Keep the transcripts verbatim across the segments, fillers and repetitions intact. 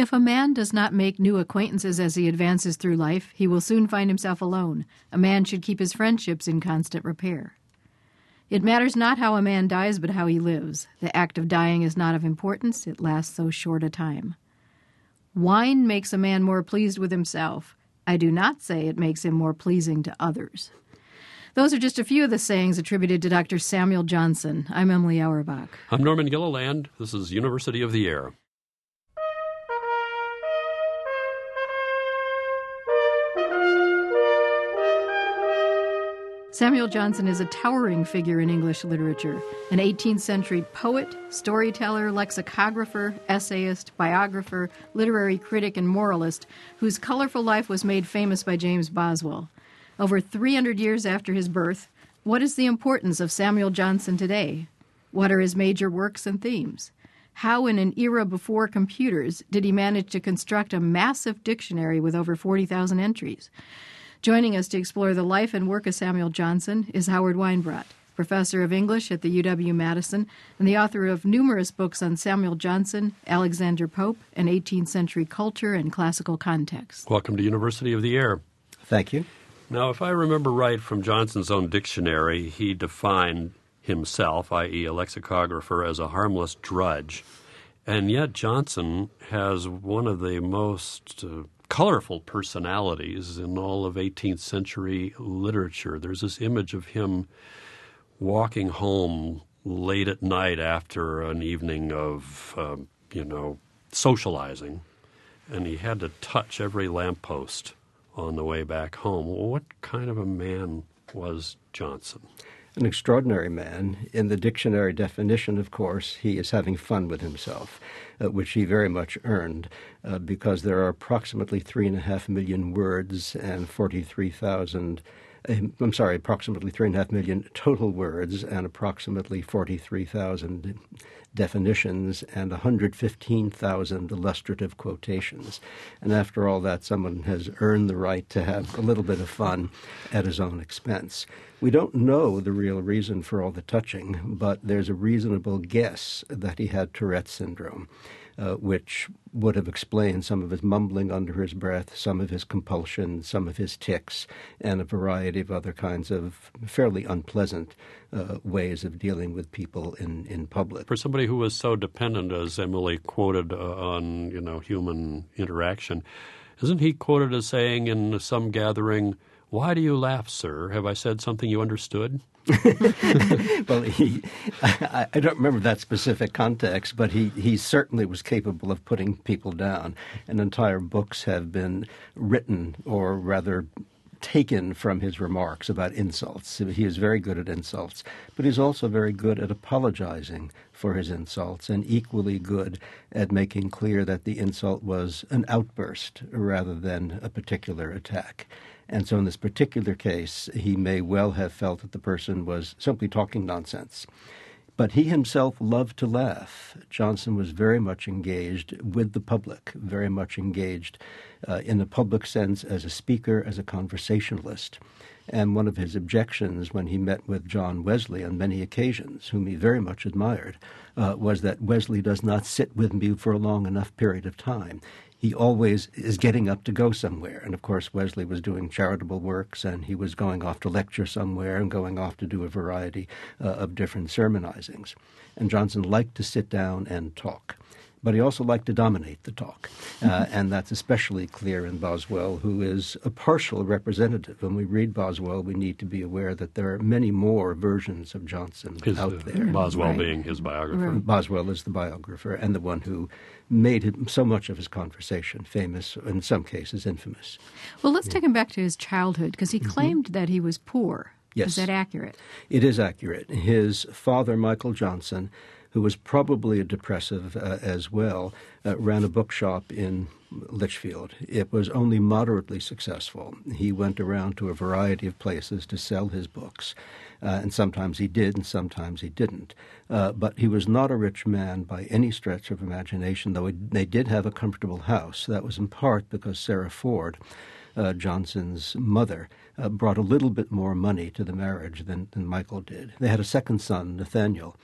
If a man does not make new acquaintances as he advances through life, he will soon find himself alone. A man should keep his friendships in constant repair. It matters not how a man dies, but how he lives. The act of dying is not of importance. It lasts so short a time. Wine makes a man more pleased with himself. I do not say it makes him more pleasing to others. Those are just a few of the sayings attributed to Doctor Samuel Johnson. I'm Emily Auerbach. I'm Norman Gilliland. This is University of the Air. Samuel Johnson is a towering figure in English literature, an eighteenth century poet, storyteller, lexicographer, essayist, biographer, literary critic, and moralist, whose colorful life was made famous by James Boswell. Over three hundred years after his birth, what is the importance of Samuel Johnson today? What are his major works and themes? How, in an era before computers, did he manage to construct a massive dictionary with over forty thousand entries? Joining us to explore the life and work of Samuel Johnson is Howard Weinbrot, professor of English at the U W-Madison and the author of numerous books on Samuel Johnson, Alexander Pope, and eighteenth century culture and classical context. Welcome to University of the Air. Thank you. Now, if I remember right from Johnson's own dictionary, he defined himself, that is a lexicographer, as a harmless drudge. And yet Johnson has one of the most uh, colorful personalities in all of eighteenth century literature. There's this image of him walking home late at night after an evening of, uh, you know, socializing, and he had to touch every lamppost on the way back home. Well, what kind of a man was Johnson? An extraordinary man. In the dictionary definition, of course, he is having fun with himself, uh, which he very much earned, uh, because there are approximately three and a half million words and forty-three thousand, uh, I'm sorry, approximately three and a half million total words and approximately forty-three thousand definitions and one hundred fifteen thousand illustrative quotations. And after all that, someone has earned the right to have a little bit of fun at his own expense. We don't know the real reason for all the touching, but there's a reasonable guess that he had Tourette's syndrome, uh, which would have explained some of his mumbling under his breath, some of his compulsion, some of his tics, and a variety of other kinds of fairly unpleasant uh, ways of dealing with people in, in public. For somebody who was so dependent, as Emily quoted, uh, on, you know, human interaction, isn't he quoted as saying in some gathering, "Why do you laugh, sir? Have I said something you understood?" Well, he, I, I don't remember that specific context, but he, he certainly was capable of putting people down, and entire books have been written, or rather taken from his remarks about insults. He is very good at insults, but he's also very good at apologizing for his insults, and equally good at making clear that the insult was an outburst rather than a particular attack. And so in this particular case, he may well have felt that the person was simply talking nonsense. But he himself loved to laugh. Johnson was very much engaged with the public, very much engaged uh, in the public sense as a speaker, as a conversationalist. And one of his objections when he met with John Wesley on many occasions, whom he very much admired, uh, was that Wesley does not sit with me for a long enough period of time. He always is getting up to go somewhere. And, of course, Wesley was doing charitable works, and he was going off to lecture somewhere and going off to do a variety uh, of different sermonizings. And Johnson liked to sit down and talk. But he also liked to dominate the talk, uh, and that's especially clear in Boswell, who is a partial representative. When we read Boswell, we need to be aware that there are many more versions of Johnson his, out uh, there. Boswell right. being his biographer. Right. Boswell is the biographer and the one who made him, so much of his conversation famous, in some cases infamous. Well, let's take him back to his childhood, because he claimed mm-hmm. that he was poor. Yes. Is that accurate? It is accurate. His father, Michael Johnson, who was probably a depressive uh, as well, uh, ran a bookshop in Litchfield. It was only moderately successful. He went around to a variety of places to sell his books, uh, and sometimes he did and sometimes he didn't. Uh, but he was not a rich man by any stretch of imagination, though it, they did have a comfortable house. That was in part because Sarah Ford, uh, Johnson's mother, uh, brought a little bit more money to the marriage than, than Michael did. They had a second son, Nathaniel,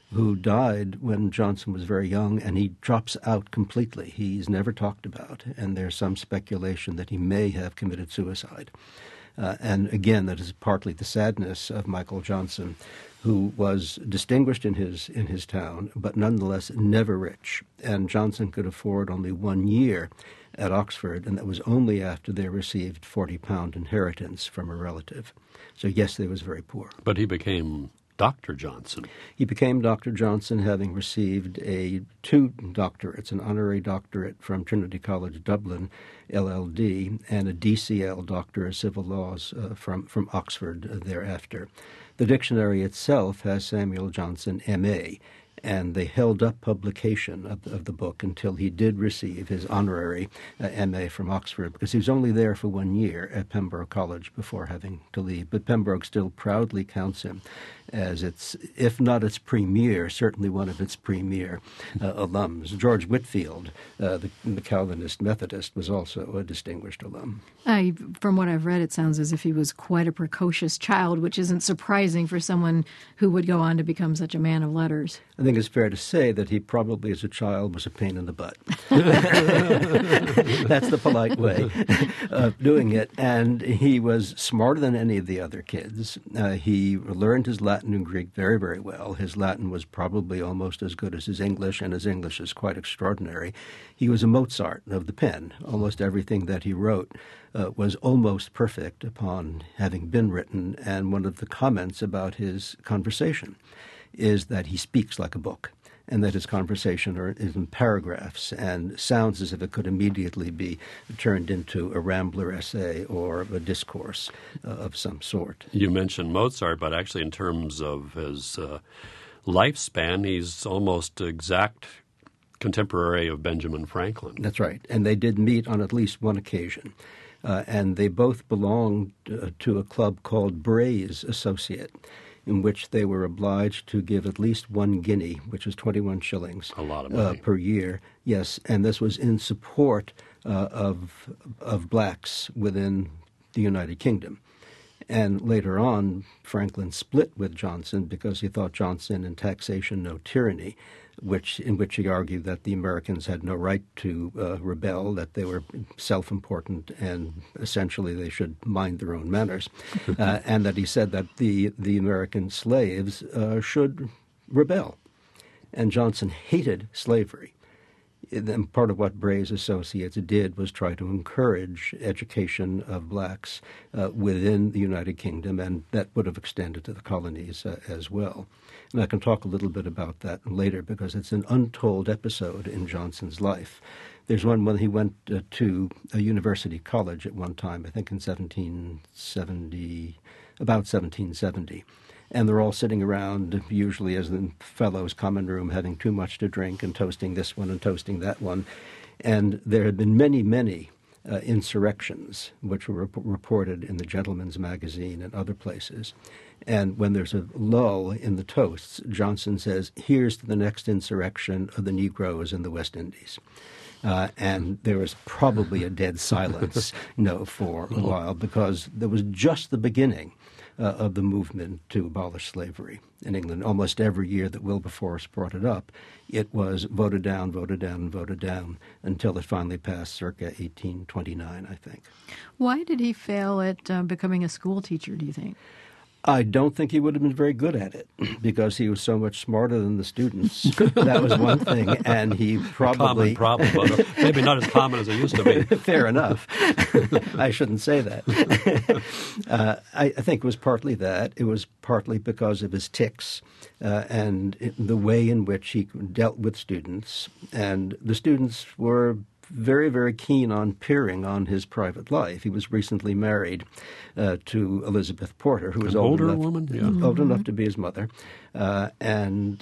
who died when Johnson was very young, and he drops out completely. He's never talked about, and there's some speculation that he may have committed suicide. Uh, and again, that is partly the sadness of Michael Johnson, who was distinguished in his in his town, but nonetheless never rich. And Johnson could afford only one year at Oxford, and that was only after they received forty pound inheritance from a relative. So yes, they was very poor. But he became Doctor Johnson. He became Doctor Johnson, having received a two doctorates, an honorary doctorate from Trinity College Dublin, L L D, and a D C L, Doctor of Civil Laws, uh, from, from Oxford uh, thereafter. The dictionary itself has Samuel Johnson, M A, and they held up publication of the, of the book until he did receive his honorary uh, M A from Oxford, because he was only there for one year at Pembroke College before having to leave. But Pembroke still proudly counts him as its, if not its premier, certainly one of its premier uh, alums. George Whitfield, uh, the, the Calvinist Methodist, was also a distinguished alum. I, from what I've read, it sounds as if he was quite a precocious child, which isn't surprising for someone who would go on to become such a man of letters. I think it's fair to say that he probably, as a child, was a pain in the butt. That's the polite way of doing it. And he was smarter than any of the other kids. Uh, he learned his Latin and Greek very, very well. His Latin was probably almost as good as his English, and his English is quite extraordinary. He was a Mozart of the pen. Almost everything that he wrote uh, was almost perfect upon having been written. And one of the comments about his conversation is that he speaks like a book, and that his conversation are, is in paragraphs and sounds as if it could immediately be turned into a Rambler essay or a discourse uh, of some sort. You mentioned Mozart, but actually in terms of his uh, lifespan, he's almost exact contemporary of Benjamin Franklin. That's right, and they did meet on at least one occasion. Uh, and they both belonged uh, to a club called Bray's Associate, in which they were obliged to give at least one guinea, which is twenty-one shillings a lot of money. Uh, per year. Yes, and this was in support uh, of of blacks within the United Kingdom. And later on, Franklin split with Johnson because he thought Johnson in Taxation, No Tyranny, which in which he argued that the Americans had no right to uh, rebel, that they were self-important and essentially they should mind their own manners, uh, and that he said that the, the American slaves uh, should rebel. And Johnson hated slavery. And part of what Bray's Associates did was try to encourage education of blacks uh, within the United Kingdom, and that would have extended to the colonies uh, as well. And I can talk a little bit about that later because it's an untold episode in Johnson's life. There's one when he went uh, to a university college at one time, I think in seventeen seventy, about seventeen seventy. And they're all sitting around, usually as the fellows' common room, having too much to drink and toasting this one and toasting that one. And there had been many, many uh, insurrections, which were rep- reported in the Gentleman's Magazine and other places. And when there's a lull in the toasts, Johnson says, here's to the next insurrection of the Negroes in the West Indies. Uh, and there was probably a dead silence, you know, for a while, because there was just the beginning Uh, of the movement to abolish slavery in England. Almost every year that Wilberforce brought it up, it was voted down, voted down, and voted down until it finally passed circa eighteen twenty-nine, I think. Why did he fail at uh, becoming a school teacher, do you think? I don't think he would have been very good at it because he was so much smarter than the students. That was one thing, and he probably... A common problem, but maybe not as common as it used to be. Fair enough. I shouldn't say that. uh, I, I think it was partly that. It was partly because of his tics uh, and it, the way in which he dealt with students. And the students were very, very keen on peering on his private life. He was recently married uh, to Elizabeth Porter, who was An old older enough, woman, yeah. old Mm-hmm. enough to be his mother, uh, and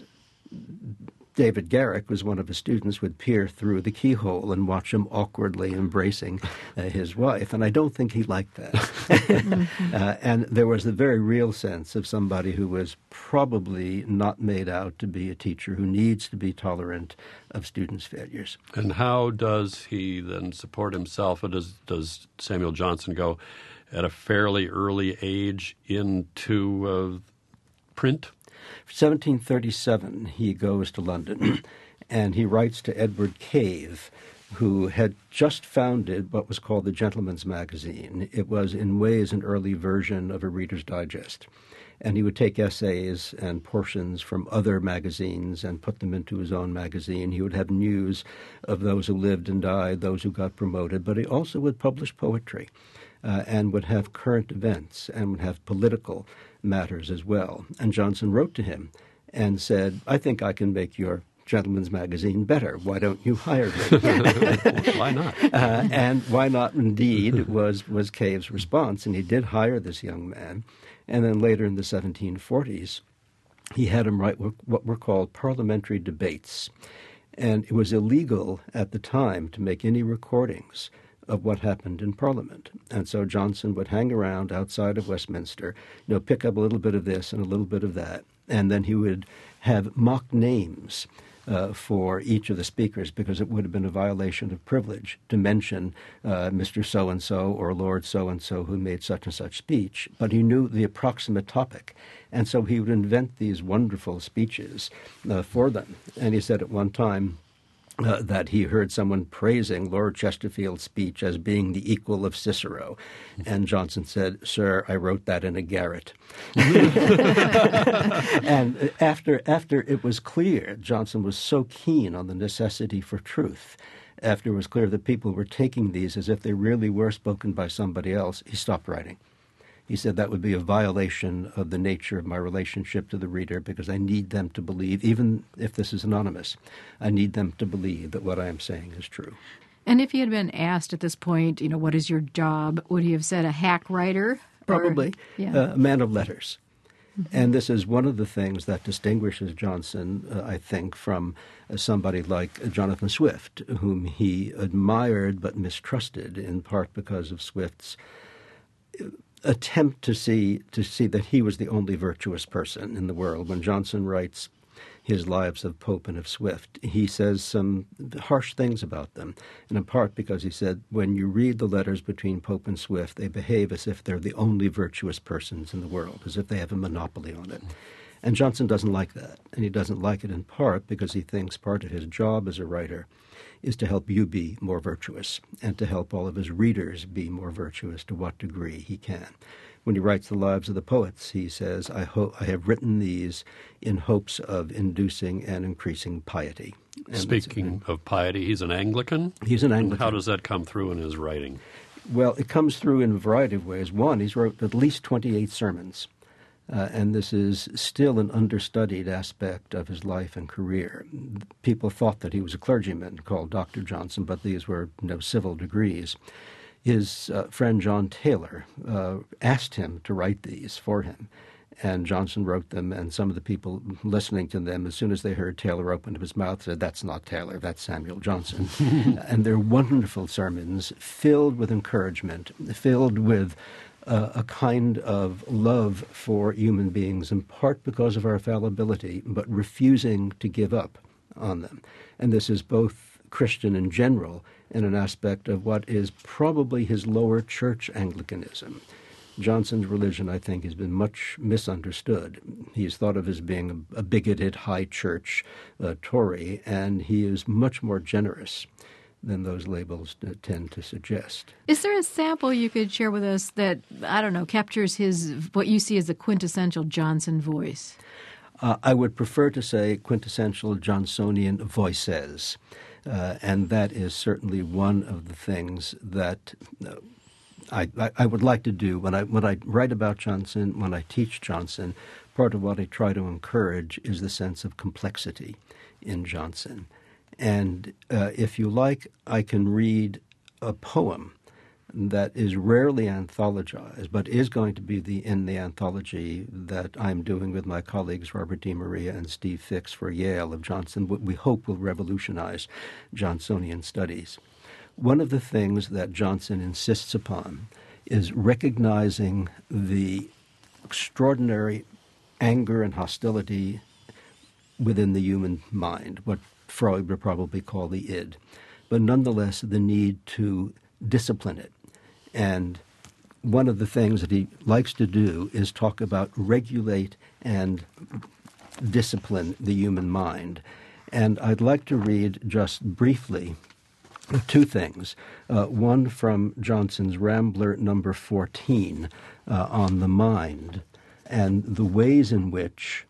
David Garrick was one of his students, would peer through the keyhole and watch him awkwardly embracing uh, his wife. And I don't think he liked that. Mm-hmm. uh, and there was a very real sense of somebody who was probably not made out to be a teacher, who needs to be tolerant of students' failures. And how does he then support himself? Or does, does Samuel Johnson go at a fairly early age into uh, print? seventeen thirty-seven, he goes to London, and he writes to Edward Cave, who had just founded what was called the Gentleman's Magazine. It was in ways an early version of a Reader's Digest. And he would take essays and portions from other magazines and put them into his own magazine. He would have news of those who lived and died, those who got promoted, but he also would publish poetry uh, and would have current events and would have political matters as well. And Johnson wrote to him and said, I think I can make your Gentleman's Magazine better. Why don't you hire me? Why not? Uh, and why not, indeed, was, was Cave's response. And he did hire this young man. And then later in the seventeen forties, he had him write what were called parliamentary debates. And it was illegal at the time to make any recordings of what happened in Parliament. And so Johnson would hang around outside of Westminster, you know, pick up a little bit of this and a little bit of that. And then he would have mock names Uh, for each of the speakers, because it would have been a violation of privilege to mention uh, Mister So-and-so or Lord So-and-so who made such and such speech, but he knew the approximate topic. And so he would invent these wonderful speeches uh, for them. And he said at one time uh, that he heard someone praising Lord Chesterfield's speech as being the equal of Cicero. And Johnson said, "Sir, I wrote that in a garret." And after after it was clear, Johnson was so keen on the necessity for truth, after it was clear that people were taking these as if they really were spoken by somebody else, he stopped writing. He said that would be a violation of the nature of my relationship to the reader, because I need them to believe, even if this is anonymous, I need them to believe that what I am saying is true. And if he had been asked at this point, you know, what is your job, would he have said a hack writer? Probably. Or, yeah. uh, a man of letters. Mm-hmm. And this is one of the things that distinguishes Johnson, uh, I think, from uh, somebody like Jonathan Swift, whom he admired but mistrusted, in part because of Swift's attempt to see to see that he was the only virtuous person in the world. When Johnson writes his lives of Pope and of Swift, he says some harsh things about them, and in part because he said, when you read the letters between Pope and Swift, they behave as if they're the only virtuous persons in the world, as if they have a monopoly on it. And Johnson doesn't like that, and he doesn't like it in part because he thinks part of his job as a writer is to help you be more virtuous and to help all of his readers be more virtuous to what degree he can. When he writes the lives of the poets, he says, I, ho- I have written these in hopes of inducing and increasing piety. And Speaking of piety, he's an Anglican? He's an Anglican. How does that come through in his writing? Well, it comes through in a variety of ways. One, he's wrote at least twenty-eight sermons. Uh, and this is still an understudied aspect of his life and career. People thought that he was a clergyman called Doctor Johnson, but these were no civil degrees. His uh, friend John Taylor uh, asked him to write these for him, and Johnson wrote them, and some of the people listening to them, as soon as they heard Taylor open his mouth, said, that's not Taylor, that's Samuel Johnson. And they're wonderful sermons, filled with encouragement, filled with Uh, a kind of love for human beings, in part because of our fallibility, but refusing to give up on them. And this is both Christian in general and an aspect of what is probably his lower church Anglicanism. Johnson's religion, I think, has been much misunderstood. He's thought of as being a, a bigoted high church uh, Tory, and he is much more generous than those labels tend to suggest. Is there a sample you could share with us that, I don't know, captures his what you see as the quintessential Johnson voice? Uh, I would prefer to say quintessential Johnsonian voices, uh, and that is certainly one of the things that uh, I, I, I would like to do when I when I write about Johnson, when I teach Johnson. Part of what I try to encourage is the sense of complexity in Johnson. And uh, if you like, I can read a poem that is rarely anthologized, but is going to be the in the anthology that I'm doing with my colleagues Robert DiMaria and Steve Fix for Yale of Johnson, what we hope will revolutionize Johnsonian studies. One of the things that Johnson insists upon is recognizing the extraordinary anger and hostility within the human mind, what Freud would probably call the id, but nonetheless the need to discipline it. And one of the things that he likes to do is talk about regulate and discipline the human mind. And I'd like to read just briefly two things. Uh, one from Johnson's Rambler number fourteen uh, on the mind and the ways in which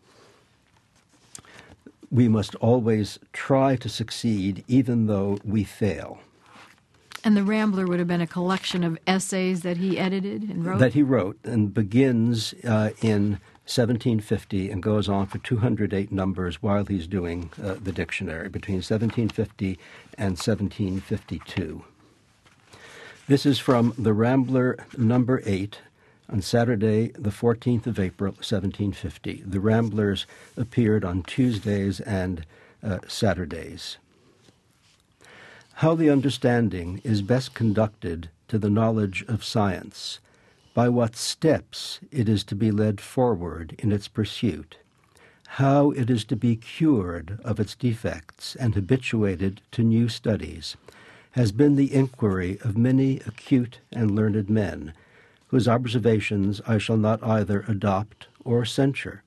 we must always try to succeed even though we fail. And the Rambler would have been a collection of essays that he edited and wrote? That he wrote, and begins uh, in seventeen fifty and goes on for two hundred eight numbers while he's doing uh, the dictionary, between seventeen fifty and seventeen fifty-two. This is from the Rambler number eight on Saturday, the fourteenth of April, seventeen fifty. The Ramblers appeared on Tuesdays and uh, Saturdays. How the understanding is best conducted to the knowledge of science, by what steps it is to be led forward in its pursuit, how it is to be cured of its defects and habituated to new studies, has been the inquiry of many acute and learned men, whose observations I shall not either adopt or censure,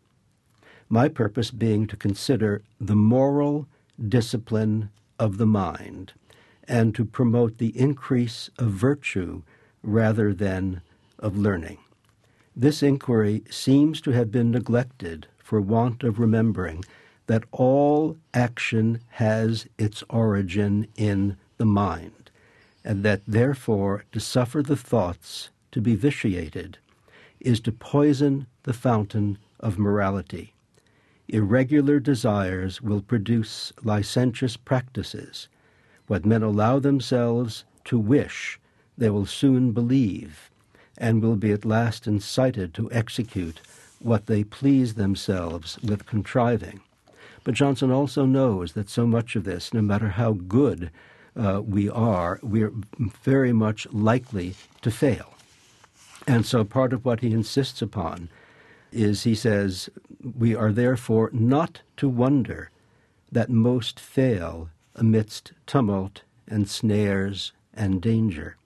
my purpose being to consider the moral discipline of the mind, and to promote the increase of virtue rather than of learning. This inquiry seems to have been neglected for want of remembering that all action has its origin in the mind, and that therefore to suffer the thoughts to be vitiated is to poison the fountain of morality. Irregular desires will produce licentious practices. What men allow themselves to wish, they will soon believe, and will be at last incited to execute what they please themselves with contriving. But Johnson also knows that so much of this, no matter how good uh, we are, we're very much likely to fail. And so part of what he insists upon is, he says, we are therefore not to wonder that most fail amidst tumult and snares and danger,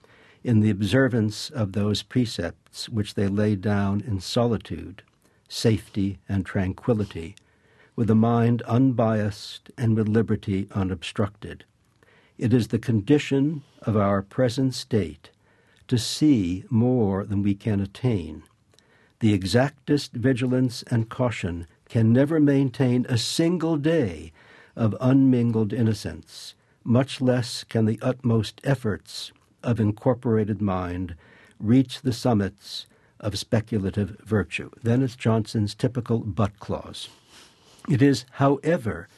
in the observance of those precepts which they lay down in solitude, safety, and tranquillity, with a mind unbiased and with liberty unobstructed. It is the condition of our present state to see more than we can attain. The exactest vigilance and caution can never maintain a single day of unmingled innocence, much less can the utmost efforts of incorporated mind reach the summits of speculative virtue. Then it's Johnson's typical but clause. It is, however,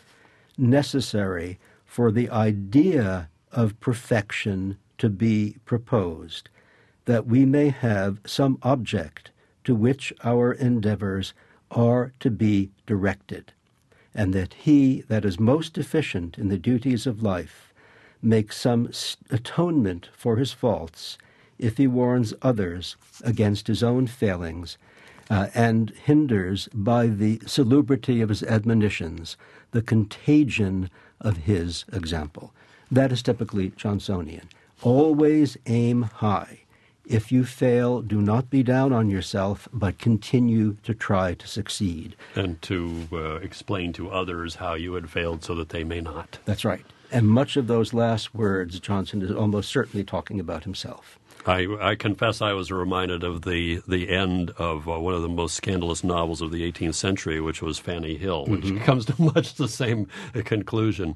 necessary for the idea of perfection to be proposed, that we may have some object to which our endeavors are to be directed, and that he that is most efficient in the duties of life make some atonement for his faults if he warns others against his own failings, uh, and hinders by the salubrity of his admonitions the contagion of his example. That is typically Johnsonian. Always aim high. If you fail, do not be down on yourself, but continue to try to succeed. And to uh, explain to others how you had failed so that they may not. That's right. And much of those last words, Johnson is almost certainly talking about himself. I, I confess I was reminded of the, the end of uh, one of the most scandalous novels of the eighteenth century, which was Fanny Hill, which mm-hmm. comes to much the same conclusion.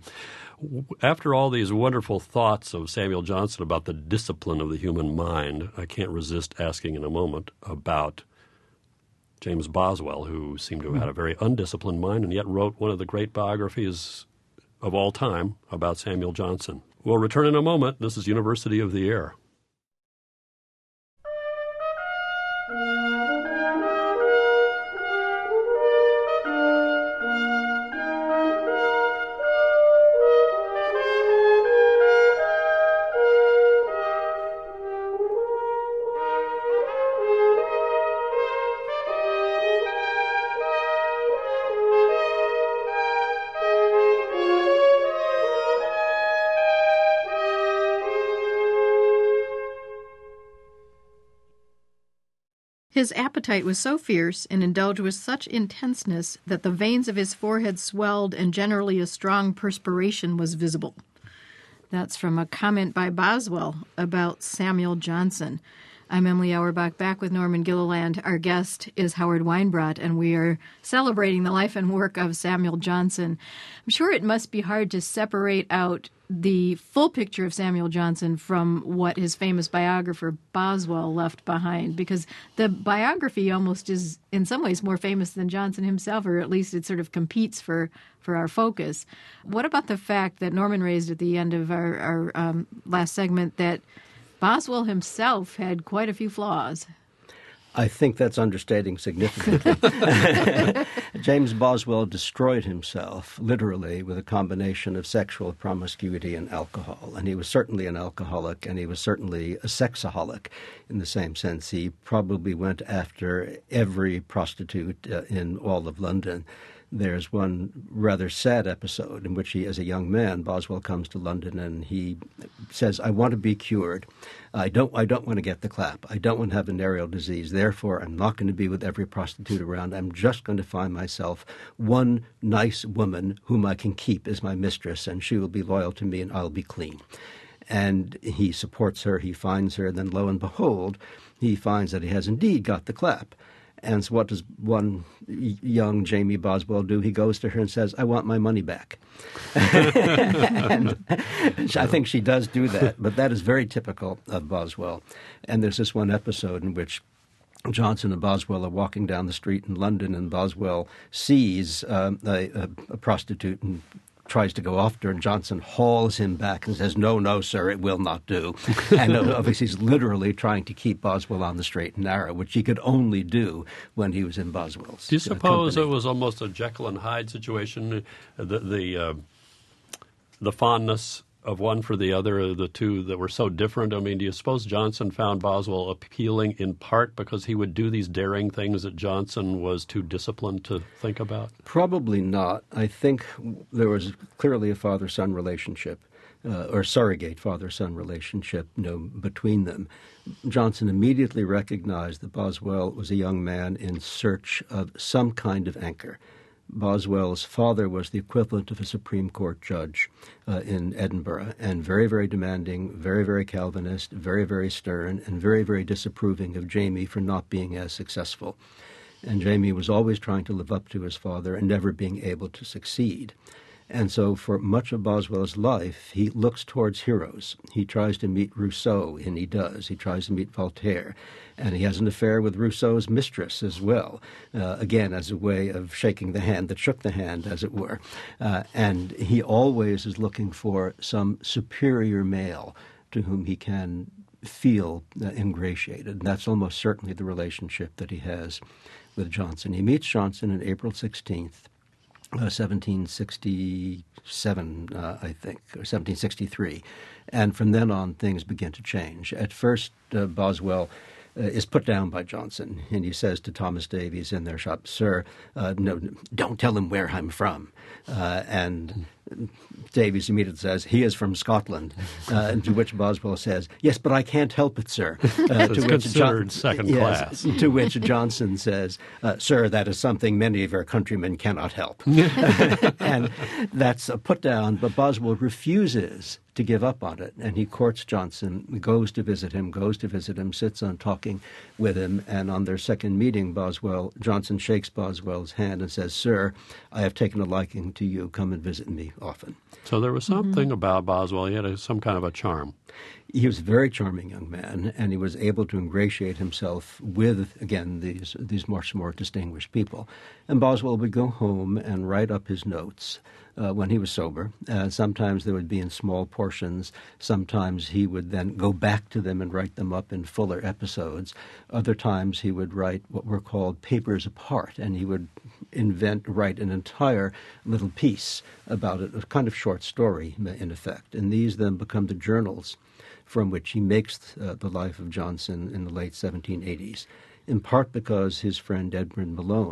After all these wonderful thoughts of Samuel Johnson about the discipline of the human mind, I can't resist asking in a moment about James Boswell, who seemed to have had a very undisciplined mind and yet wrote one of the great biographies of all time about Samuel Johnson. We'll return in a moment. This is University of the Air. His appetite was so fierce and indulged with such intenseness that the veins of his forehead swelled and generally a strong perspiration was visible. That's from a comment by Boswell about Samuel Johnson. I'm Emily Auerbach, back with Norman Gilliland. Our guest is Howard Weinbrot, and we are celebrating the life and work of Samuel Johnson. I'm sure it must be hard to separate out the full picture of Samuel Johnson from what his famous biographer Boswell left behind, because the biography almost is in some ways more famous than Johnson himself, or at least it sort of competes for, for our focus. What about the fact that Norman raised at the end of our, our um, last segment that Boswell himself had quite a few flaws? I think that's understating significantly. James Boswell destroyed himself, literally, with a combination of sexual promiscuity and alcohol. And he was certainly an alcoholic, and he was certainly a sexaholic in the same sense. He probably went after every prostitute uh, in all of London. There's one rather sad episode in which he, as a young man, Boswell comes to London and he says, I want to be cured. I don't I don't want to get the clap. I don't want to have venereal disease. Therefore, I'm not going to be with every prostitute around. I'm just going to find myself one nice woman whom I can keep as my mistress, and she will be loyal to me and I'll be clean. And he supports her. He finds her. Then, lo and behold, he finds that he has indeed got the clap. And so what does one young Jamie Boswell do? He goes to her and says, I want my money back. And I think she does do that, but that is very typical of Boswell. And there's this one episode in which Johnson and Boswell are walking down the street in London, and Boswell sees uh, a, a, a prostitute and tries to go after her, and Johnson hauls him back and says, no, no, sir, it will not do. And obviously he's literally trying to keep Boswell on the straight and narrow, which he could only do when he was in Boswell's Do you suppose company. it was almost a Jekyll and Hyde situation, the the, uh, the fondness of one for the other, the two that were so different? I mean, do you suppose Johnson found Boswell appealing in part because he would do these daring things that Johnson was too disciplined to think about? Probably not. I think there was clearly a father-son relationship, uh, or surrogate father-son relationship, you know, between them. Johnson immediately recognized that Boswell was a young man in search of some kind of anchor. Boswell's father was the equivalent of a Supreme Court judge uh, in Edinburgh, and very, very demanding, very, very Calvinist, very, very stern, and very, very disapproving of Jamie for not being as successful. And Jamie was always trying to live up to his father and never being able to succeed. And so for much of Boswell's life, he looks towards heroes. He tries to meet Rousseau, and he does. He tries to meet Voltaire. And he has an affair with Rousseau's mistress as well, uh, again, as a way of shaking the hand that shook the hand, as it were. Uh, and he always is looking for some superior male to whom he can feel uh, ingratiated. And that's almost certainly the relationship that he has with Johnson. He meets Johnson on April sixteenth. Uh, seventeen sixty-seven, uh, I think, or seventeen sixty-three. And from then on, things begin to change. At first, uh, Boswell uh, is put down by Johnson, and he says to Thomas Davies in their shop, Sir, uh, no, don't tell him where I'm from. Uh, and Davies immediately says, he is from Scotland, uh, to which Boswell says, yes, but I can't help it, sir. Uh, it's to which considered John, second yes, class. To which Johnson says, uh, sir, that is something many of our countrymen cannot help. And that's a put down, but Boswell refuses to give up on it. And he courts Johnson, goes to visit him, goes to visit him, sits on talking with him. And on their second meeting, Boswell, Johnson shakes Boswell's hand and says, sir, I have taken a liking to you. Come and visit me often. So there was something mm-hmm. about Boswell. He had a, some kind of a charm. He was a very charming young man, and he was able to ingratiate himself with, again, these these much more distinguished people. And Boswell would go home and write up his notes uh, when he was sober. Uh, sometimes they would be in small portions. Sometimes he would then go back to them and write them up in fuller episodes. Other times he would write what were called papers apart, and he would invent, write an entire little piece about it, a kind of short story, in effect. And these then become the journals from which he makes uh, the life of Johnson in the late seventeen eighties, in part because his friend Edmund Malone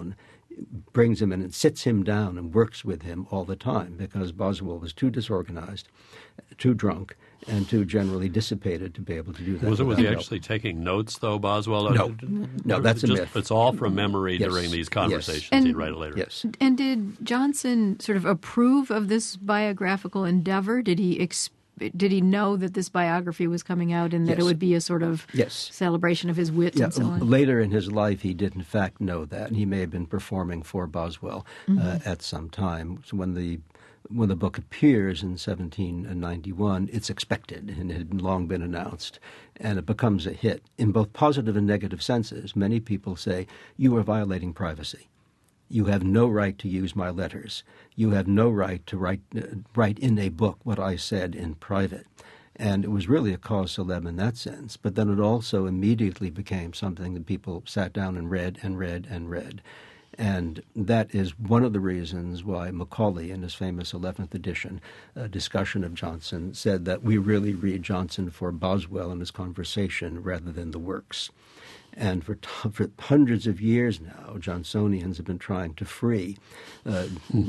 brings him in and sits him down and works with him all the time because Boswell was too disorganized, too drunk, and too generally dissipated to be able to do that. Was, it, was he help. actually taking notes, though, Boswell? No. No, that's a Just, myth. It's all from memory Yes. during these conversations. Yes. He'd And- write it later. Yes. And did Johnson sort of approve of this biographical endeavor? Did he ex- did he know that this biography was coming out and that Yes. it would be a sort of Yes. celebration of his wit Yeah, and so on? later in his life, he did in fact know that, and he may have been performing for Boswell uh, Mm-hmm. at some time. So when the when the book appears in seventeen ninety-one, it's expected and it had long been announced, and it becomes a hit in both positive and negative senses. Many people say, "You are violating privacy. You have no right to use my letters. You have no right to write uh, write in a book what I said in private." And it was really a cause célèbre in that sense. But then it also immediately became something that people sat down and read and read and read. And that is one of the reasons why Macaulay, in his famous eleventh edition uh, discussion of Johnson, said that we really read Johnson for Boswell and his conversation rather than the works. And for, t- for hundreds of years now, Johnsonians have been trying to free uh,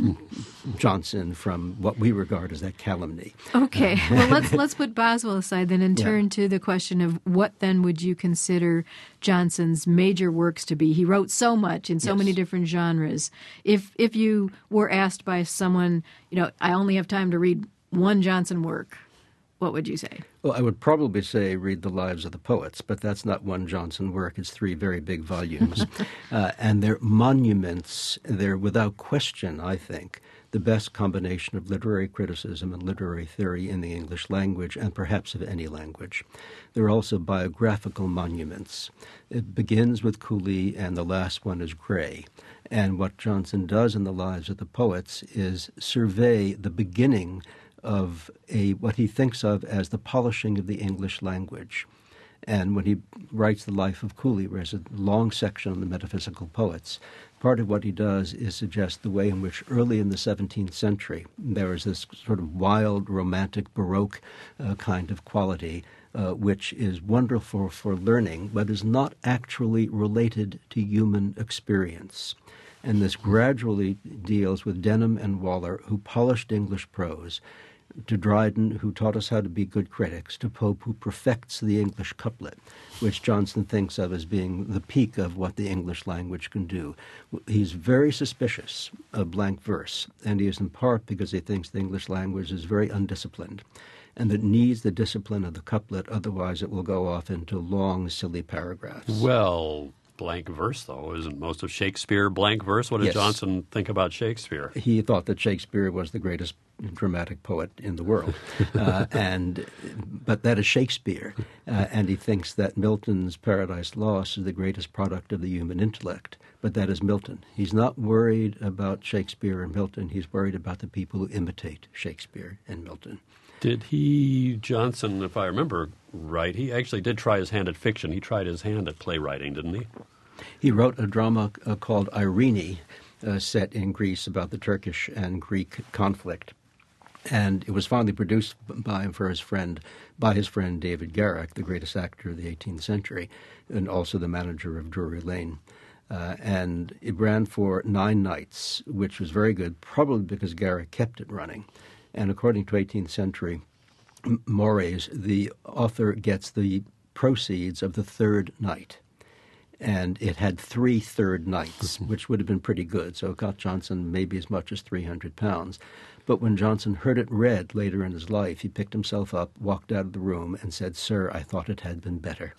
Johnson from what we regard as that calumny. Okay, well let's let's put Boswell aside then and Yeah. turn to the question of what then would you consider Johnson's major works to be? He wrote so much in so Yes. many different genres. If if you were asked by someone, you know, I only have time to read one Johnson work, what would you say? Well, I would probably say read the Lives of the Poets, but that's not one Johnson work. It's three very big volumes. uh, and they're monuments. They're without question, I think, the best combination of literary criticism and literary theory in the English language, and perhaps of any language. They're also biographical monuments. It begins with Cooley, and the last one is Gray. And what Johnson does in the Lives of the Poets is survey the beginning of a what he thinks of as the polishing of the English language. And when he writes The Life of Cooley, where there's a long section on the metaphysical poets, part of what he does is suggest the way in which early in the seventeenth century there was this sort of wild, romantic, Baroque uh, kind of quality uh, which is wonderful for learning, but is not actually related to human experience. And this gradually deals with Denham and Waller, who polished English prose, to Dryden, who taught us how to be good critics, to Pope, who perfects the English couplet, which Johnson thinks of as being the peak of what the English language can do. He's very suspicious of blank verse, and he is in part because he thinks the English language is very undisciplined, and that needs the discipline of the couplet, otherwise it will go off into long, silly paragraphs. Well, blank verse, though, isn't most of Shakespeare blank verse? What did Yes. Johnson think about Shakespeare? He thought that Shakespeare was the greatest dramatic poet in the world, uh, and but that is Shakespeare, uh, and he thinks that Milton's Paradise Lost is the greatest product of the human intellect, but that is Milton. He's not worried about Shakespeare and Milton. He's worried about the people who imitate Shakespeare and Milton. Did he, Johnson, if I remember right, he actually did try his hand at fiction. He tried his hand at playwriting, didn't he? He wrote a drama uh, called Irene, uh, set in Greece about the Turkish and Greek conflict. And it was finally produced by him for his friend, by his friend David Garrick, the greatest actor of the eighteenth century, and also the manager of Drury Lane. Uh, and it ran for nine nights, which was very good, probably because Garrick kept it running. And according to eighteenth century mores, the author gets the proceeds of the third night. And it had three third nights, which would have been pretty good. So it got Johnson maybe as much as three hundred pounds. But when Johnson heard it read later in his life, he picked himself up, walked out of the room, and said, "Sir, I thought it had been better."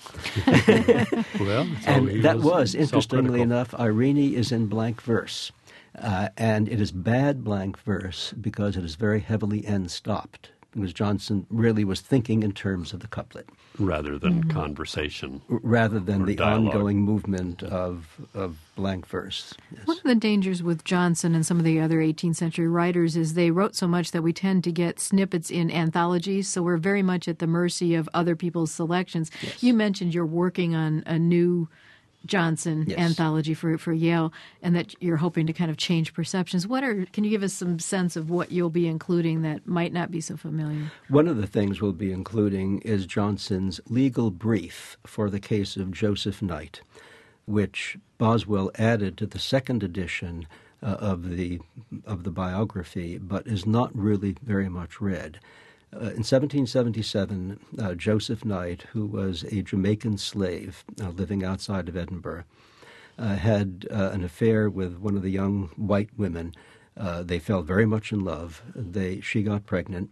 Well, so And he that was, interestingly self-critical. enough, Irene is in blank verse. Uh, and it is bad blank verse because it is very heavily end-stopped. Because Johnson really was thinking in terms of the couplet, Rather than conversation. r- rather than Or the dialogue. ongoing movement of of blank verse. Yes. One of the dangers with Johnson and some of the other eighteenth century writers is they wrote so much that we tend to get snippets in anthologies, so we're very much at the mercy of other people's selections. Yes. You mentioned you're working on a new Johnson Yes. anthology for for Yale, and that you're hoping to kind of change perceptions. What are? Can you give us some sense of what you'll be including that might not be so familiar? One of the things we'll be including is Johnson's legal brief for the case of Joseph Knight, which Boswell added to the second edition uh, of the of the biography, but is not really very much read. Uh, in seventeen seventy-seven, uh, Joseph Knight, who was a Jamaican slave uh, living outside of Edinburgh, uh, had uh, an affair with one of the young white women. Uh, they fell very much in love. They she got pregnant,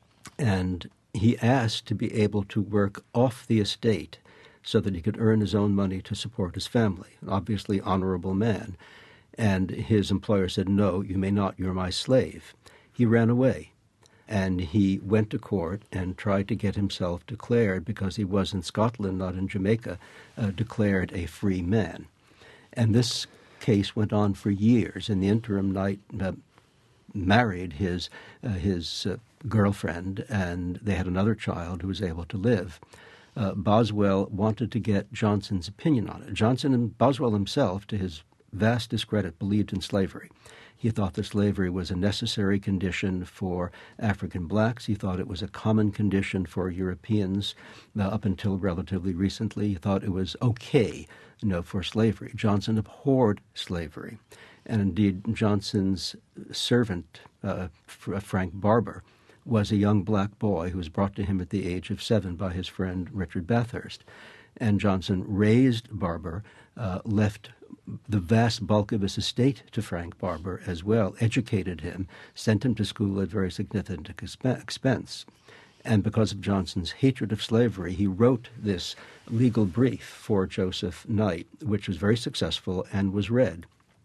and he asked to be able to work off the estate so that he could earn his own money to support his family. An obviously honorable man. And his employer said, "No, you may not. You're my slave." He ran away, and he went to court and tried to get himself declared, because he was in Scotland, not in Jamaica, uh, declared a free man. And this case went on for years. In the interim, Knight uh, married his uh, his uh, girlfriend, and they had another child who was able to live. Uh, Boswell wanted to get Johnson's opinion on it. Johnson and Boswell himself, to his vast discredit, believed in slavery. He thought that slavery was a necessary condition for African blacks. He thought it was a common condition for Europeans uh, up until relatively recently. He thought it was okay, you know, for slavery. Johnson abhorred slavery. And indeed, Johnson's servant, uh, Frank Barber, was a young black boy who was brought to him at the age of seven by his friend Richard Bathurst. And Johnson raised Barber, uh, left the vast bulk of his estate to Frank Barber as well, educated him, sent him to school at very significant expense. And because of Johnson's hatred of slavery, he wrote this legal brief for Joseph Knight, which was very successful and was read.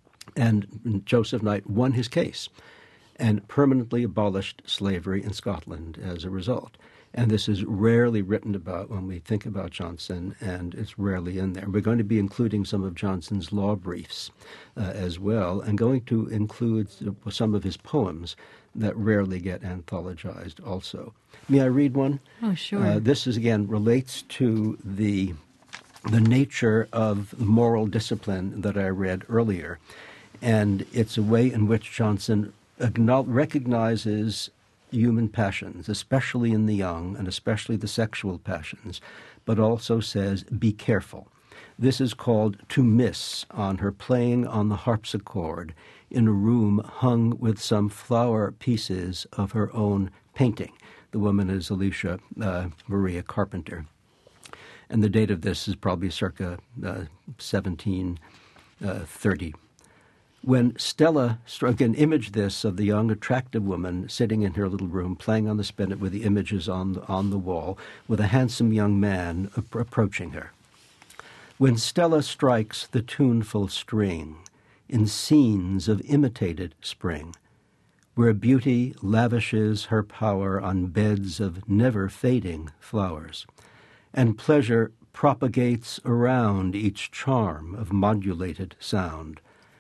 And Joseph Knight won his case and permanently abolished slavery in Scotland as a result. And this is rarely written about when we think about Johnson, and it's rarely in there. We're going to be including some of Johnson's law briefs uh, as well, and going to include some of his poems that rarely get anthologized also. May I read one? Oh, sure. Uh, this, is again, relates to the the nature of moral discipline that I read earlier. And it's a way in which Johnson recognizes human passions, especially in the young, and especially the sexual passions, but also says, be careful. This is called To Miss on her playing on the harpsichord in a room hung with some flower pieces of her own painting. The woman is Alicia uh, Maria Carpenter. And the date of this is probably circa uh, seventeen thirty. When Stella struck an image this of the young, attractive woman sitting in her little room, playing on the spinet with the images on the, on the wall, with a handsome young man ap- approaching her. When Stella strikes the tuneful string in scenes of imitated spring, where beauty lavishes her power on beds of never-fading flowers, and pleasure propagates around each charm of modulated sound,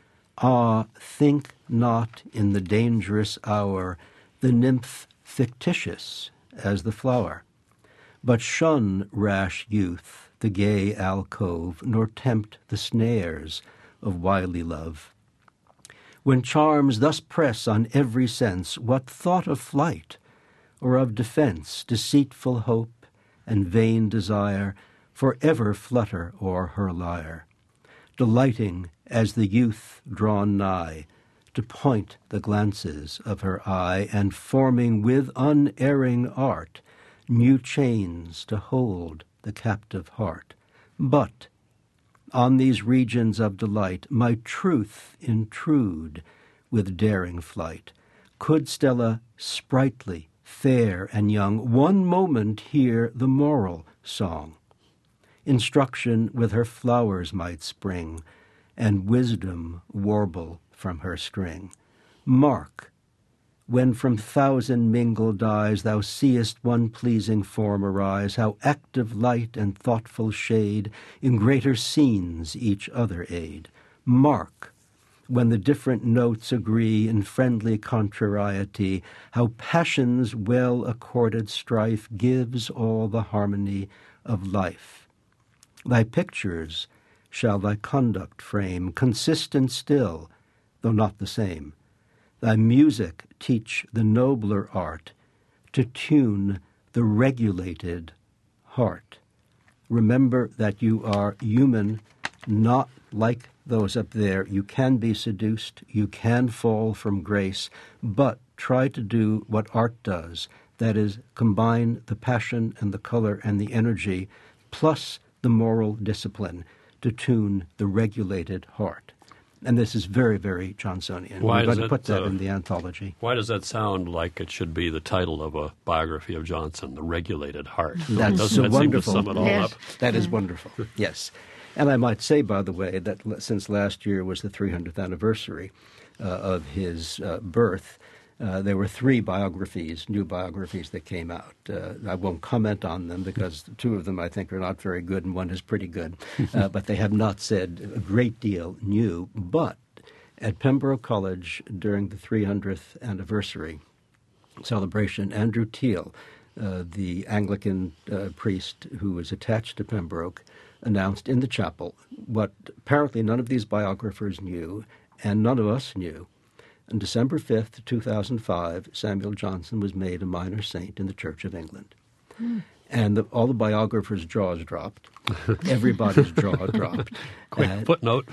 ah, think not in the dangerous hour the nymph fictitious as the flower, but shun, rash youth, the gay alcove, nor tempt the snares of wily love. When charms thus press on every sense, what thought of flight or of defense, deceitful hope and vain desire, forever flutter o'er her lyre, delighting as the youth drawn nigh, to point the glances of her eye, and forming with unerring art new chains to hold the captive heart. But on these regions of delight my truth intrude with daring flight. Could Stella, sprightly, fair, and young, one moment hear the moral song, instruction with her flowers might spring, and wisdom warble from her string. Mark, when from thousand mingled eyes thou seest one pleasing form arise, how active light and thoughtful shade in greater scenes each other aid. Mark, when the different notes agree in friendly contrariety, how passion's well-accorded strife gives all the harmony of life. Thy pictures shall thy conduct frame, consistent still, though not the same. Thy music teach the nobler art, to tune the regulated heart. Remember that you are human not like those up there. You can be seduced, you can fall from grace, but try to do what art does, that is, combine the passion and the color and the energy plus the moral discipline to tune the regulated heart. And this is very, very Johnsonian. Why We're going to it, put that uh, in the anthology. Why does that sound like it should be the title of a biography of Johnson, The Regulated Heart? That's Doesn't so that wonderful. seem to sum it all Yes. up? That is wonderful, yes. And I might say, by the way, that l- since last year was the three hundredth anniversary uh, of his uh, birth, uh, there were three biographies, new biographies that came out. Uh, I won't comment on them because two of them I think are not very good and one is pretty good. Uh, but they have not said a great deal new. But at Pembroke College during the three hundredth anniversary celebration, Andrew Teal, uh, the Anglican uh, priest who was attached to Pembroke, announced in the chapel what apparently none of these biographers knew and none of us knew. On December fifth, two thousand five, Samuel Johnson was made a minor saint in the Church of England. Mm. And the, all the biographers' jaws dropped. Everybody's jaw dropped. Quick Uh, footnote.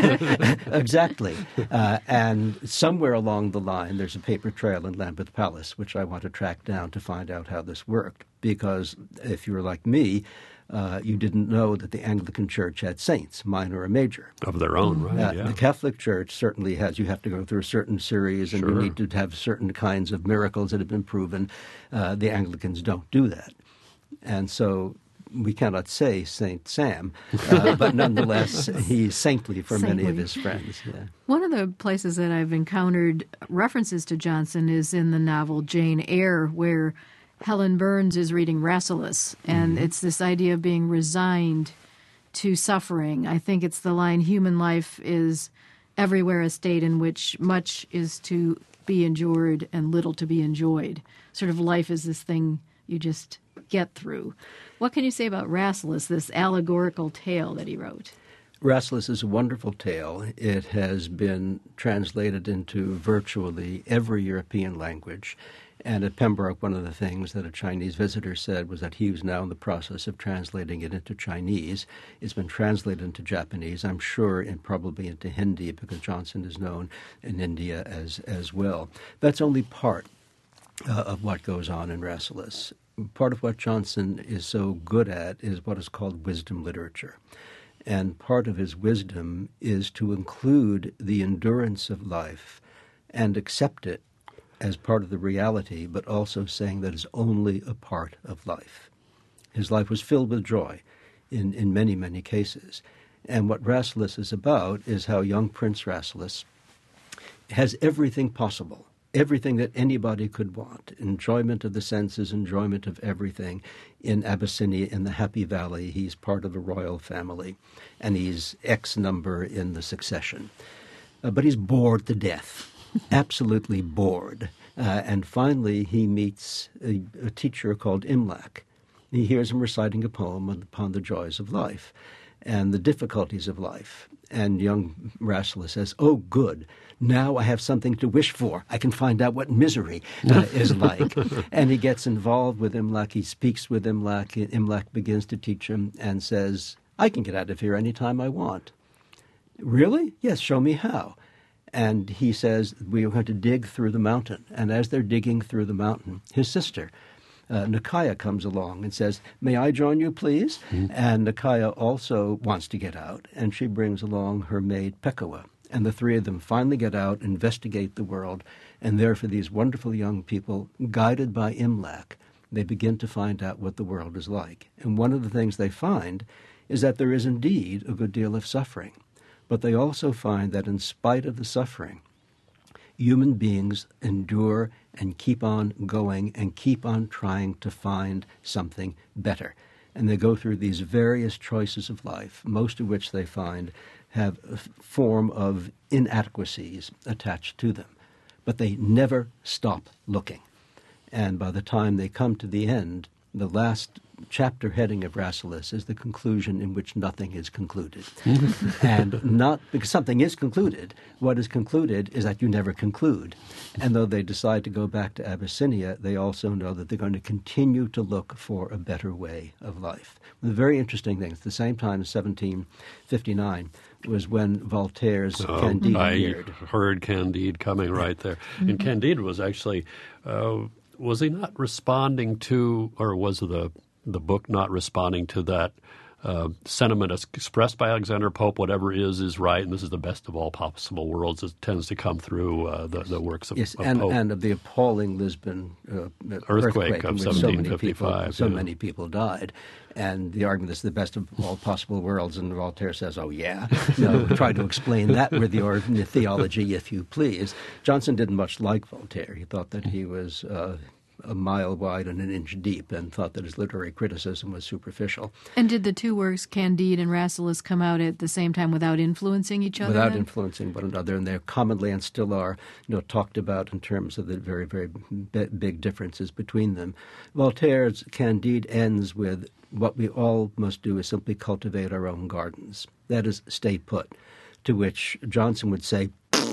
Exactly. Uh, and somewhere along the line, there's a paper trail in Lambeth Palace, which I want to track down to find out how this worked. Because if you were like me, uh, you didn't know that the Anglican Church had saints, minor or major. Of their own, right? Uh, yeah. The Catholic Church certainly has. You have to go through a certain series, and Sure. you need to have certain kinds of miracles that have been proven. Uh, the Anglicans don't do that. And so we cannot say Saint Sam, uh, but nonetheless, he's saintly for many of Saintly. his friends. Yeah. One of the places that I've encountered references to Johnson is in the novel Jane Eyre, where Helen Burns is reading Rasselas, and Mm-hmm. it's this idea of being resigned to suffering. I think it's the line, human life is everywhere a state in which much is to be endured and little to be enjoyed. Sort of life is this thing you just get through. What can you say about Rasselas, this allegorical tale that he wrote? Rasselas is a wonderful tale. It has been translated into virtually every European language. And at Pembroke, one of the things that a Chinese visitor said was that he was now in the process of translating it into Chinese. It's been translated into Japanese, I'm sure, and probably into Hindi, because Johnson is known in India as, as well. That's only part uh, of what goes on in Rasselas. Part of what Johnson is so good at is what is called wisdom literature. And part of his wisdom is to include the endurance of life and accept it as part of the reality, but also saying that it's only a part of life. His life was filled with joy in, in many, many cases. And what Rasselas is about is how young Prince Rasselas has everything possible, everything that anybody could want, enjoyment of the senses, enjoyment of everything. In Abyssinia, in the Happy Valley, he's part of a royal family, and he's X number in the succession. Uh, but he's bored to death, absolutely bored. Uh, and finally, he meets a, a teacher called Imlac. He hears him reciting a poem upon the joys of life and the difficulties of life. And young Rasselas says, "Oh, good. Now I have something to wish for. I can find out what misery uh, is like." And he gets involved with Imlac. He speaks with Imlac. Imlac begins to teach him and says, "I can get out of here anytime I want." "Really?" "Yes, show me how." And he says, "We are going to dig through the mountain." And as they're digging through the mountain, his sister, Uh, Nakaya, comes along and says, "May I join you, please?" Mm-hmm. And Nakaya also wants to get out, and she brings along her maid, Pekawa. And the three of them finally get out, investigate the world, and there for these wonderful young people, guided by Imlac, they begin to find out what the world is like. And one of the things they find is that there is indeed a good deal of suffering. But they also find that in spite of the suffering, human beings endure and keep on going and keep on trying to find something better. And they go through these various choices of life, most of which they find have a form of inadequacies attached to them. But they never stop looking. And by the time they come to the end, the last chapter heading of Rasselas is the conclusion in which nothing is concluded. And not because something is concluded. What is concluded is that you never conclude. And though they decide to go back to Abyssinia, they also know that they're going to continue to look for a better way of life. The very interesting thing, at the same time, seventeen fifty-nine, was when Voltaire's Oh, Candide I appeared. heard Candide coming right there. And Candide was actually, uh, was he not responding to, or was the the book not responding to that uh, sentiment as expressed by Alexander Pope, whatever is, is right, and this is the best of all possible worlds. It tends to come through uh, the, the works of, Yes, of and, Pope. and of the appalling Lisbon uh, Earthquake in of which so many seventeen people, fifty-five, so yeah. many people died. And the argument is the best of all possible worlds, and Voltaire says, oh, yeah. No, try to explain that with your theology, if you please. Johnson didn't much like Voltaire. He thought that he was uh, a mile wide and an inch deep, and thought that his literary criticism was superficial. And did the two works, Candide and Rasselas, come out at the same time without influencing each other? Without then? influencing one another, and they're commonly and still are, you know, talked about in terms of the very, very b- big differences between them. Voltaire's Candide ends with, what we all must do is simply cultivate our own gardens. That is, stay put. To which Johnson would say,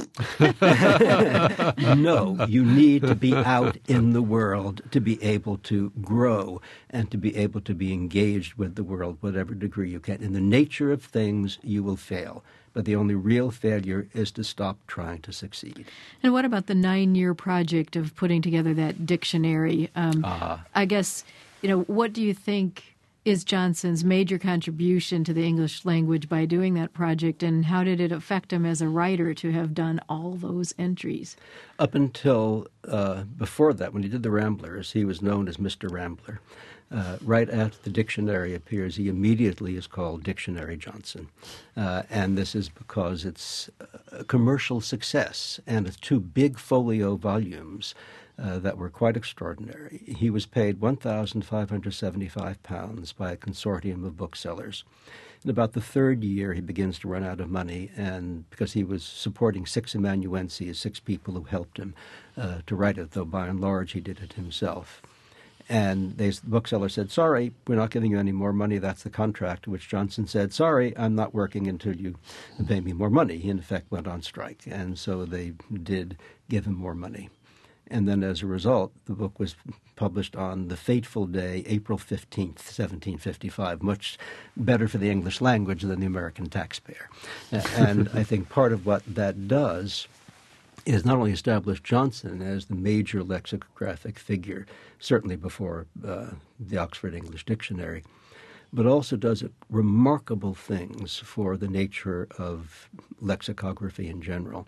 no, you need to be out in the world to be able to grow and to be able to be engaged with the world, whatever degree you can. In the nature of things, you will fail. But the only real failure is to stop trying to succeed. And what about the nine-year project of putting together that dictionary? Um, Uh-huh. I guess, you know, what do you think is Johnson's major contribution to the English language by doing that project, and how did it affect him as a writer to have done all those entries? Up until uh, before that, when he did the Ramblers, he was known as Mister Rambler. Uh, right after the dictionary appears, he immediately is called Dictionary Johnson. Uh, and this is because it's a commercial success, and it's two big folio volumes uh, that were quite extraordinary. He was paid one thousand five hundred seventy-five pounds by a consortium of booksellers. In about the third year, he begins to run out of money, and because he was supporting six amanuenses, six people who helped him uh, to write it, though by and large he did it himself. And they, the bookseller said, sorry, we're not giving you any more money. That's the contract. To which Johnson said, sorry, I'm not working until you pay me more money. He, in effect, went on strike. And so they did give him more money. And then as a result, the book was published on the fateful day, April fifteenth, seventeen fifty-five, much better for the English language than the American taxpayer. And I think part of what that does is not only establish Johnson as the major lexicographic figure, certainly before uh, the Oxford English Dictionary, but also does remarkable things for the nature of lexicography in general.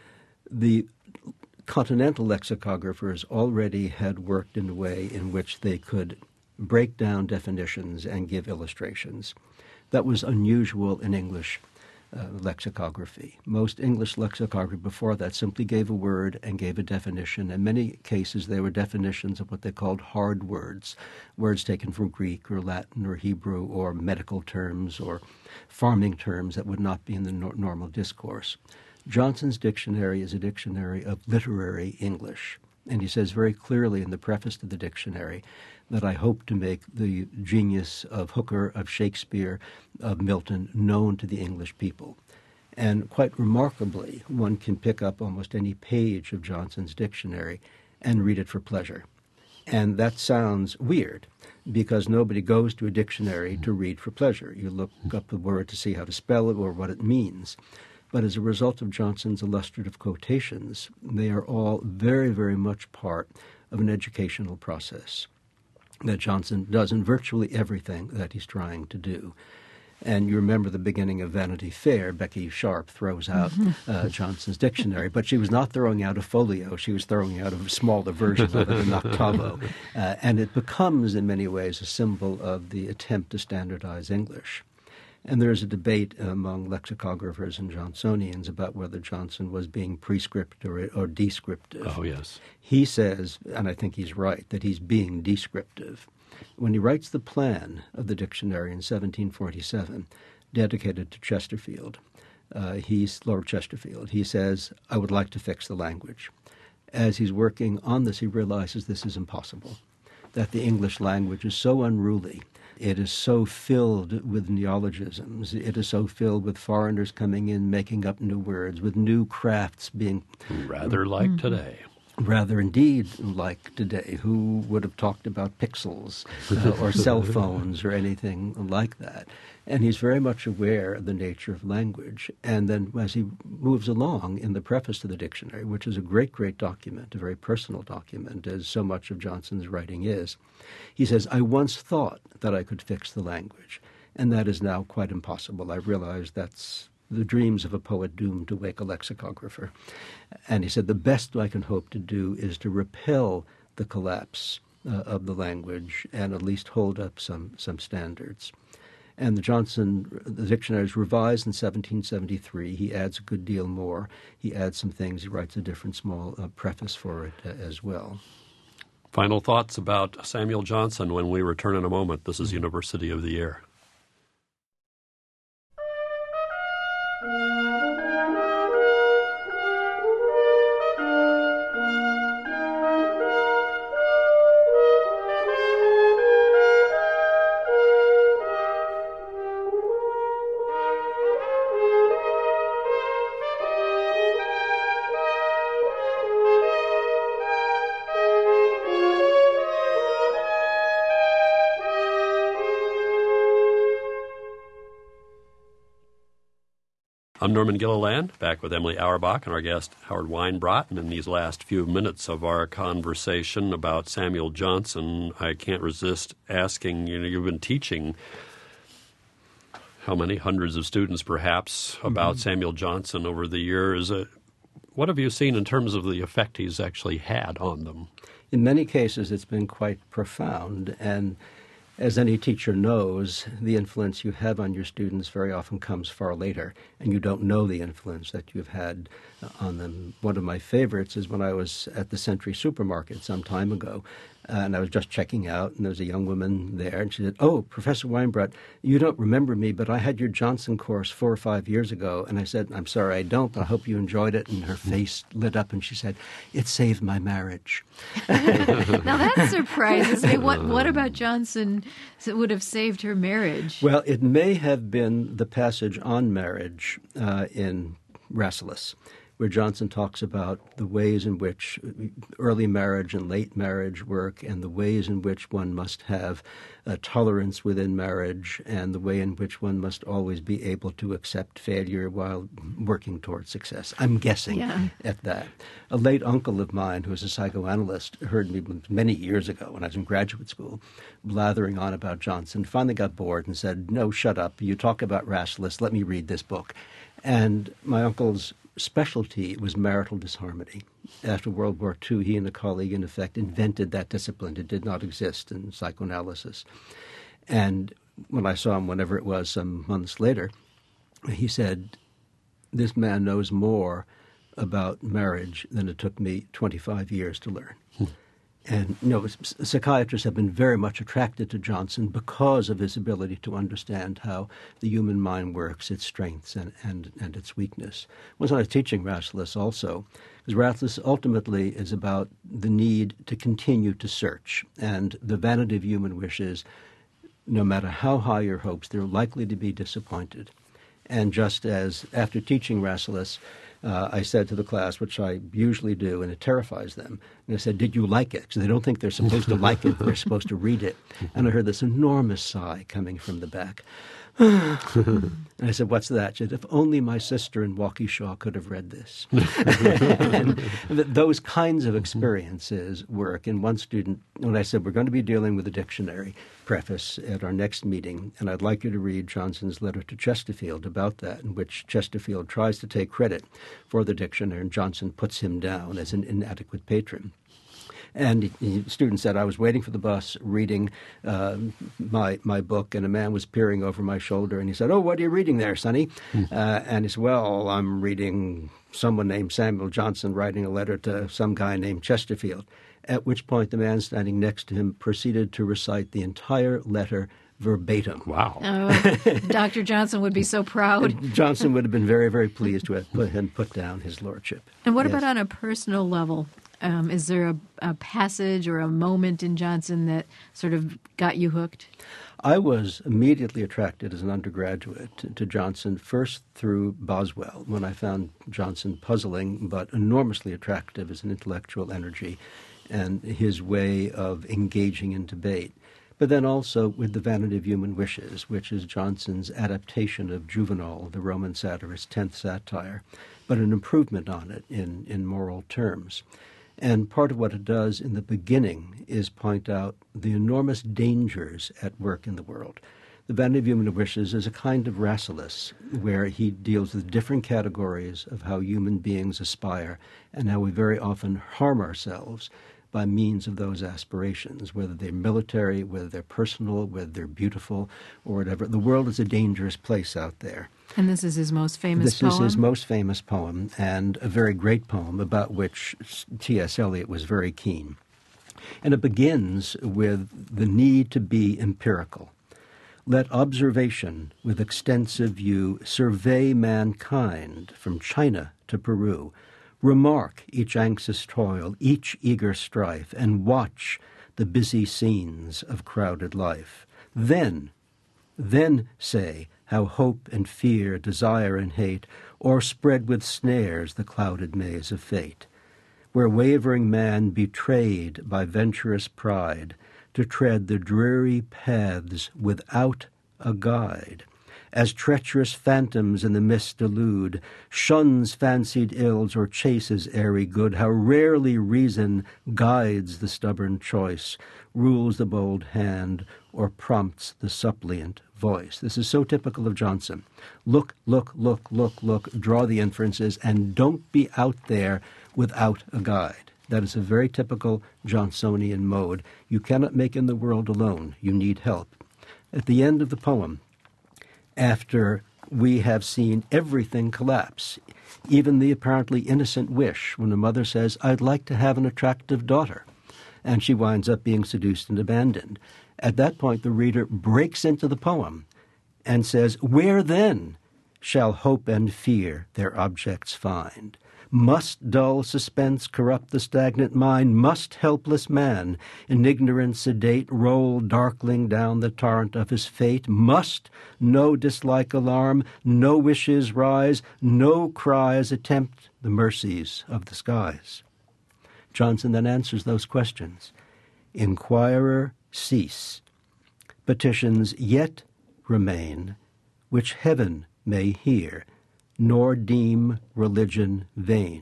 The continental lexicographers already had worked in a way in which they could break down definitions and give illustrations. That was unusual in English Uh, lexicography. Most English lexicography before that simply gave a word and gave a definition. In many cases, they were definitions of what they called hard words, words taken from Greek or Latin or Hebrew or medical terms or farming terms that would not be in the no- normal discourse. Johnson's dictionary is a dictionary of literary English. And he says very clearly in the preface to the dictionary that I hope to make the genius of Hooker, of Shakespeare, of Milton known to the English people. And quite remarkably, one can pick up almost any page of Johnson's dictionary and read it for pleasure. And that sounds weird because nobody goes to a dictionary to read for pleasure. You look up the word to see how to spell it or what it means. But as a result of Johnson's illustrative quotations, they are all very, very much part of an educational process that Johnson does in virtually everything that he's trying to do. And you remember the beginning of Vanity Fair, Becky Sharp throws out uh, Johnson's dictionary, but she was not throwing out a folio. She was throwing out a smaller version of it, an octavo. Uh, and it becomes, in many ways, a symbol of the attempt to standardize English. And there is a debate among lexicographers and Johnsonians about whether Johnson was being prescriptive or, or descriptive. Oh, yes. He says, and I think he's right, that he's being descriptive. When he writes the plan of the dictionary in seventeen forty-seven, dedicated to Chesterfield, uh, he's Lord Chesterfield, he says, I would like to fix the language. As he's working on this, he realizes this is impossible. that the English language is so unruly. It is so filled with neologisms. It is so filled with foreigners coming in, making up new words, with new crafts being... Rather like mm-hmm. today. Rather indeed like today. Who would have talked about pixels uh, or cell phones or anything like that? And he's very much aware of the nature of language. And then as he moves along in the preface to the dictionary, which is a great, great document, a very personal document, as so much of Johnson's writing is, he says, I once thought that I could fix the language, and that is now quite impossible. I realize that's the dreams of a poet doomed to wake a lexicographer. And he said, the best I can hope to do is to repel the collapse uh, of the language and at least hold up some, some standards. And the Johnson, the dictionary is revised in seventeen seventy-three. He adds a good deal more. He adds some things. He writes a different small uh, preface for it uh, as well. Final thoughts about Samuel Johnson when we return in a moment. This is University of the Air. I'm Norman Gilliland, back with Emily Auerbach and our guest Howard Weinbrot. And in these last few minutes of our conversation about Samuel Johnson, I can't resist asking, you know, you've been teaching how many hundreds of students perhaps about mm-hmm. Samuel Johnson over the years. Uh, what have you seen in terms of the effect he's actually had on them? In many cases, it's been quite profound. And as any teacher knows, the influence you have on your students very often comes far later, and you don't know the influence that you've had on them. One of my favorites is when I was at the Century Supermarket some time ago, uh, and I was just checking out, and there was a young woman there, and she said, oh, Professor Weinbrot, you don't remember me, but I had your Johnson course four or five years ago. And I said, I'm sorry, I don't, but I hope you enjoyed it. And her face lit up, and she said, it saved my marriage. Now that surprises me. What, what about Johnson would have saved her marriage? Well, it may have been the passage on marriage uh, in Rasselas, where Johnson talks about the ways in which early marriage and late marriage work, and the ways in which one must have uh, tolerance within marriage, and the way in which one must always be able to accept failure while working towards success. I'm guessing yeah. at that. A late uncle of mine, who was a psychoanalyst, heard me many years ago when I was in graduate school blathering on about Johnson, finally got bored and said, no, shut up. You talk about Rasselas. Let me read this book. And my uncle's specialty was marital disharmony. After World War Two, he and a colleague, in effect, invented that discipline. It did not exist in psychoanalysis. And when I saw him, whenever it was, some months later, he said, this man knows more about marriage than it took me twenty-five years to learn. Hmm. And, you know, psychiatrists have been very much attracted to Johnson because of his ability to understand how the human mind works, its strengths and, and, and its weakness. Once I was teaching Rasselas also, because Rasselas ultimately is about the need to continue to search. And the vanity of human wishes, no matter how high your hopes, they're likely to be disappointed. And just as after teaching Rasselas, Uh, I said to the class, which I usually do, and it terrifies them, and I said, did you like it? Because they don't think they're supposed to like it, they're supposed to read it. And I heard this enormous sigh coming from the back. And I said, what's that? She said, if only my sister in Waukesha could have read this. And th- those kinds of experiences work. And one student, when I said, we're going to be dealing with a dictionary preface at our next meeting, and I'd like you to read Johnson's letter to Chesterfield about that, in which Chesterfield tries to take credit for the dictionary, and Johnson puts him down as an inadequate patron. And the student said, I was waiting for the bus, reading uh, my my book, and a man was peering over my shoulder, and he said, oh, what are you reading there, Sonny? Mm. Uh, and he said, well, I'm reading someone named Samuel Johnson writing a letter to some guy named Chesterfield, at which point the man standing next to him proceeded to recite the entire letter verbatim. Wow. Oh, Doctor Johnson would be so proud. Johnson would have been very, very pleased to have put, and put down his lordship. And what yes. about on a personal level? Um, is there a, a passage or a moment in Johnson that sort of got you hooked? I was immediately attracted as an undergraduate to, to Johnson, first through Boswell, when I found Johnson puzzling but enormously attractive as an intellectual energy and his way of engaging in debate. But then also with The Vanity of Human Wishes, which is Johnson's adaptation of Juvenal, the Roman satirist's tenth satire, but an improvement on it in, in moral terms. And part of what it does in the beginning is point out the enormous dangers at work in the world. The Vanity of Human Wishes is a kind of Rasselas, where he deals with different categories of how human beings aspire and how we very often harm ourselves by means of those aspirations, whether they're military, whether they're personal, whether they're beautiful, or whatever. The world is a dangerous place out there. And this is his most famous this poem? This is his most famous poem, and a very great poem about which T S. Eliot was very keen. And it begins with the need to be empirical. Let observation with extensive view survey mankind from China to Peru. Remark each anxious toil, each eager strife, and watch the busy scenes of crowded life. Then, then say how hope and fear, desire and hate, o'erspread with snares the clouded maze of fate, where wavering man betrayed by venturous pride to tread the dreary paths without a guide, as treacherous phantoms in the mist elude, shuns fancied ills or chases airy good, how rarely reason guides the stubborn choice, rules the bold hand, or prompts the suppliant voice. This is so typical of Johnson. Look, look, look, look, look, draw the inferences, and don't be out there without a guide. That is a very typical Johnsonian mode. You cannot make in the world alone. You need help. At the end of the poem, after we have seen everything collapse, even the apparently innocent wish when a mother says, I'd like to have an attractive daughter, and she winds up being seduced and abandoned. At that point, the reader breaks into the poem and says, where then shall hope and fear their objects find? Must dull suspense corrupt the stagnant mind? Must helpless man, in ignorance sedate, roll darkling down the torrent of his fate? Must no dislike alarm, no wishes rise, no cries attempt the mercies of the skies? Johnson then answers those questions. Inquirer, cease. Petitions yet remain, which heaven may hear, nor deem religion vain.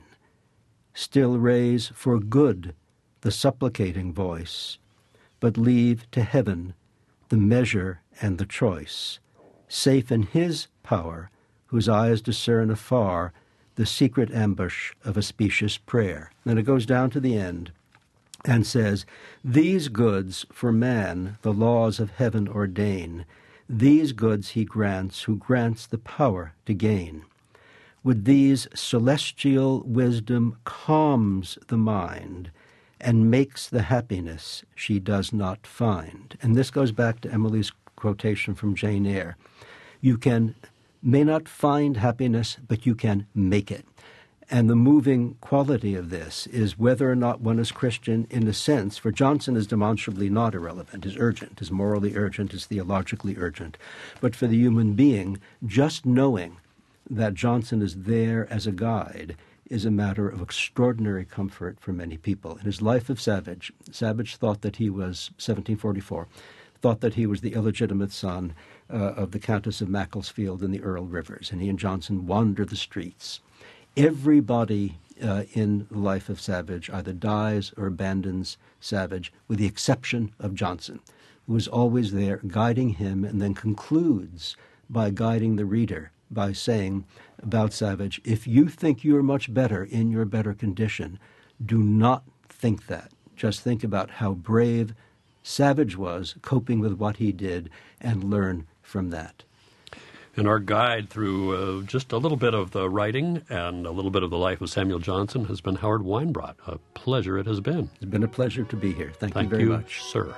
Still raise for good the supplicating voice, but leave to heaven the measure and the choice, safe in his power, whose eyes discern afar the secret ambush of a specious prayer. Then it goes down to the end and says, these goods for man the laws of heaven ordain, these goods he grants who grants the power to gain. With these celestial wisdom calms the mind and makes the happiness she does not find. And this goes back to Emily's quotation from Jane Eyre. You can may not find happiness, but you can make it. And the moving quality of this is whether or not one is Christian in a sense, for Johnson is demonstrably not irrelevant, is urgent, is morally urgent, is theologically urgent. But for the human being, just knowing that Johnson is there as a guide is a matter of extraordinary comfort for many people. In his Life of Savage, Savage thought that he was, seventeen forty-four, thought that he was the illegitimate son uh, of the Countess of Macclesfield and the Earl Rivers, and he and Johnson wander the streets. Everybody uh, in the Life of Savage either dies or abandons Savage, with the exception of Johnson, who is always there guiding him and then concludes by guiding the reader by saying about Savage, if you think you're much better in your better condition, do not think that. Just think about how brave Savage was coping with what he did and learn from that. And our guide through uh, just a little bit of the writing and a little bit of the life of Samuel Johnson has been Howard Weinbrot. A pleasure it has been. It's been a pleasure to be here. Thank, Thank you very you, much. Sir.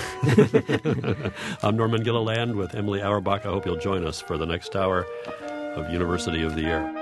I'm Norman Gilliland with Emily Auerbach. I hope you'll join us for the next hour of University of the Air.